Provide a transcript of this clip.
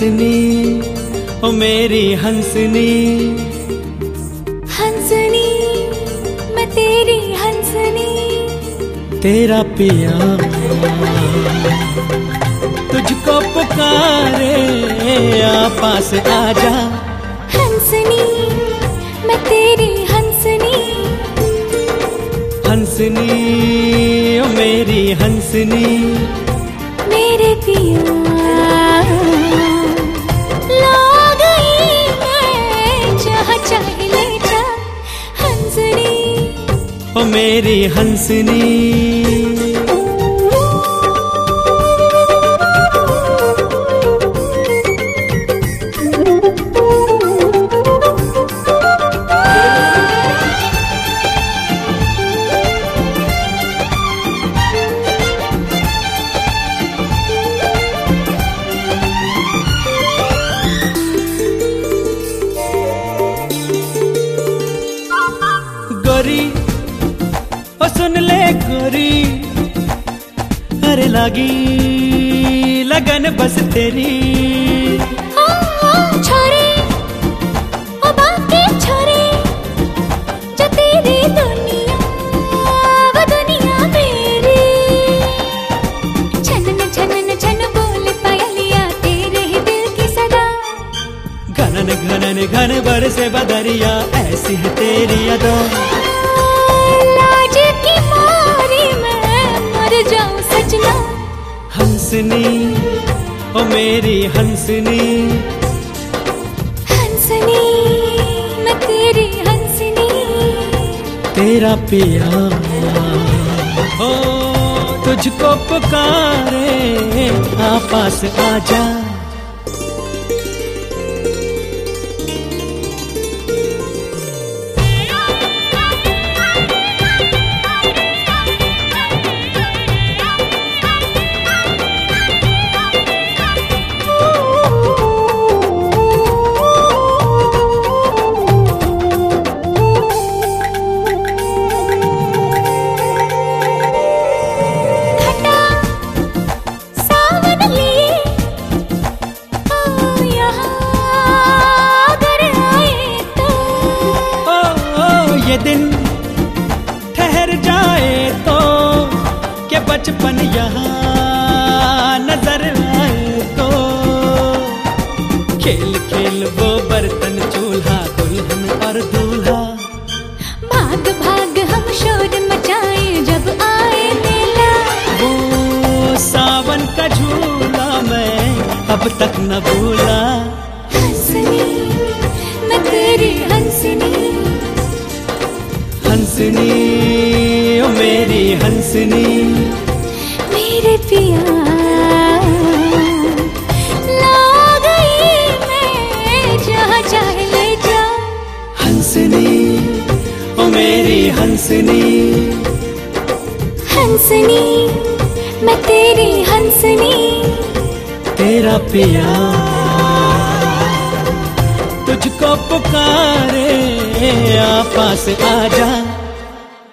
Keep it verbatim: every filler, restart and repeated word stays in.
हंसनी ओ मेरी हंसनी, हंसनी मैं तेरी हंसनी, तेरा पिया तुझको पुकारे आ पास आजा। हंसनी मैं तेरी हंसनी, हंसनी ओ मेरी हंसनी, मेरे पिया ला गई मैं जहाँ चाहे ले जा। हंसनी ओ मेरी हंसनी, गोरी ओ सुन ले गोरी, अरे लागी लगन बस तेरी। छोरे ओ बाकी छोरे, जो तेरी दुनिया वो दुनिया मेरी। छनन छनन छन बोल पायलिया तेरे ही दिल की सदा। घनन घनन घन बरसे बदरिया ऐसी है तेरी अदा। लाज की मारी मैं मर जाऊं सजना। हंसनी ओ मेरी हंसनी, हंसनी मैं तेरी हंसनी, तेरा पिया हो तुझको पुकारे आ पास आजा। ये दिन ठहर जाए तो के बचपन यहाँ नजर आए तो। खेल खेल वो बर्तन चूल्हा दुल्हन और दूल्हा। भाग भाग हम शोर मचाए जब आए मेला। वो सावन का झूला मैं अब तक न भूला। हंसनी मैं तेरी हंसनी, हंसनी ओ मेरी हंसनी, मेरे पिया ला गई मैं जहाँ चाहे ले जा। हंसनी ओ मेरी हंसनी, हंसनी मैं तेरी हंसनी, तेरा पिया तुझको पुकारे आ पास आजा।